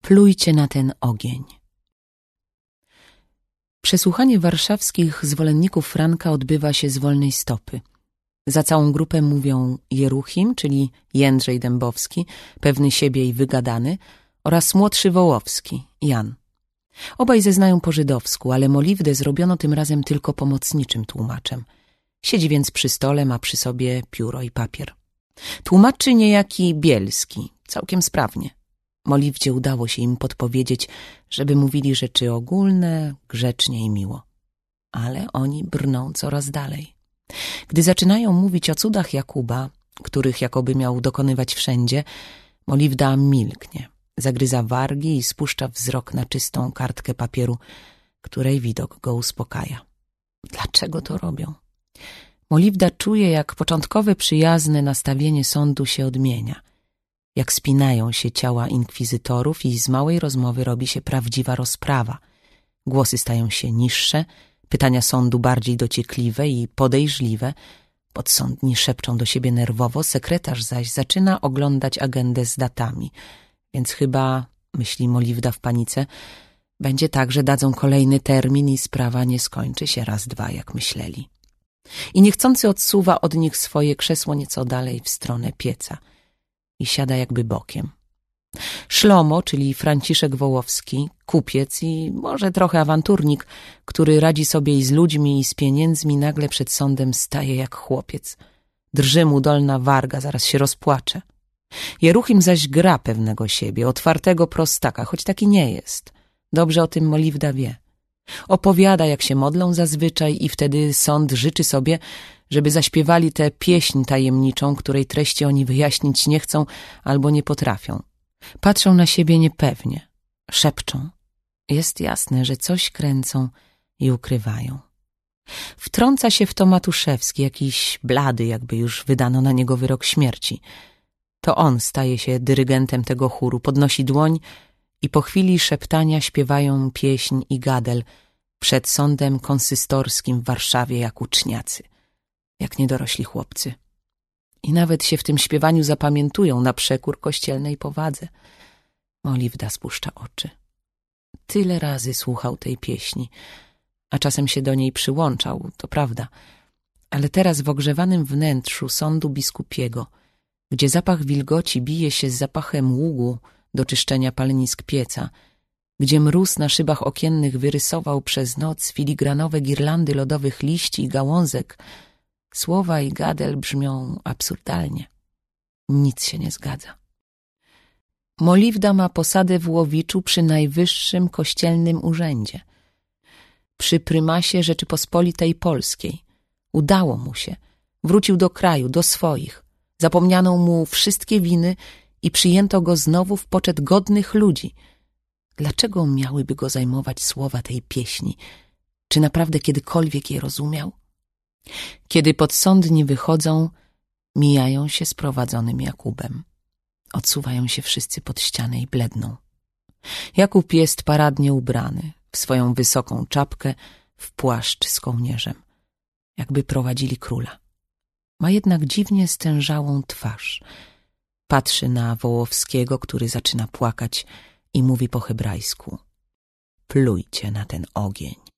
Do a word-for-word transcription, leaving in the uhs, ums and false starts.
Plujcie na ten ogień. Przesłuchanie warszawskich zwolenników Franka odbywa się z wolnej stopy. Za całą grupę mówią Jeruchim, czyli Jędrzej Dębowski, pewny siebie i wygadany, oraz młodszy Wołowski, Jan. Obaj zeznają po żydowsku, ale Moliwdę zrobiono tym razem tylko pomocniczym tłumaczem. Siedzi więc przy stole, ma przy sobie pióro i papier. Tłumaczy niejaki Bielski, całkiem sprawnie. Moliwdzie udało się im podpowiedzieć, żeby mówili rzeczy ogólne, grzecznie i miło. Ale oni brną coraz dalej. Gdy zaczynają mówić o cudach Jakuba, których jakoby miał dokonywać wszędzie, Moliwda milknie, zagryza wargi i spuszcza wzrok na czystą kartkę papieru, której widok go uspokaja. Dlaczego to robią? Moliwda czuje, jak początkowe przyjazne nastawienie sądu się odmienia, jak spinają się ciała inkwizytorów i z małej rozmowy robi się prawdziwa rozprawa. Głosy stają się niższe, pytania sądu bardziej dociekliwe i podejrzliwe. Podsądni szepczą do siebie nerwowo, sekretarz zaś zaczyna oglądać agendę z datami. Więc chyba, myśli Moliwda w panice, będzie tak, że dadzą kolejny termin i sprawa nie skończy się raz, dwa, jak myśleli. I niechcący odsuwa od nich swoje krzesło nieco dalej w stronę pieca i siada jakby bokiem. Szlomo, czyli Franciszek Wołowski, kupiec i może trochę awanturnik, który radzi sobie i z ludźmi, i z pieniędzmi, nagle przed sądem staje jak chłopiec. Drży mu dolna warga, zaraz się rozpłacze. Jeruchim zaś gra pewnego siebie, otwartego prostaka, choć taki nie jest. Dobrze o tym Moliwda wie. Opowiada, jak się modlą zazwyczaj i wtedy sąd życzy sobie, żeby zaśpiewali tę pieśń tajemniczą, której treści oni wyjaśnić nie chcą albo nie potrafią. Patrzą na siebie niepewnie, szepczą. Jest jasne, że coś kręcą i ukrywają. Wtrąca się w to Matuszewski, jakiś blady, jakby już wydano na niego wyrok śmierci. To on staje się dyrygentem tego chóru, podnosi dłoń i po chwili szeptania śpiewają pieśń i gadel przed sądem konsystorskim w Warszawie jak uczniacy, jak niedorośli chłopcy. I nawet się w tym śpiewaniu zapamiętują na przekór kościelnej powadze. Moliwda spuszcza oczy. Tyle razy słuchał tej pieśni, a czasem się do niej przyłączał, to prawda, ale teraz w ogrzewanym wnętrzu sądu biskupiego, gdzie zapach wilgoci bije się z zapachem ługu do czyszczenia palenisk pieca, gdzie mróz na szybach okiennych wyrysował przez noc filigranowe girlandy lodowych liści i gałązek, słowa i gadel brzmią absurdalnie. Nic się nie zgadza. Moliwda ma posadę w Łowiczu przy najwyższym kościelnym urzędzie, przy prymasie Rzeczypospolitej Polskiej. Udało mu się. Wrócił do kraju, do swoich. Zapomniano mu wszystkie winy i przyjęto go znowu w poczet godnych ludzi. Dlaczego miałyby go zajmować słowa tej pieśni? Czy naprawdę kiedykolwiek je rozumiał? Kiedy podsądni wychodzą, mijają się z prowadzonym Jakubem. Odsuwają się wszyscy pod ścianę i bledną. Jakub jest paradnie ubrany, w swoją wysoką czapkę, w płaszcz z kołnierzem. Jakby prowadzili króla. Ma jednak dziwnie stężałą twarz. Patrzy na Wołowskiego, który zaczyna płakać i mówi po hebrajsku: plujcie na ten ogień.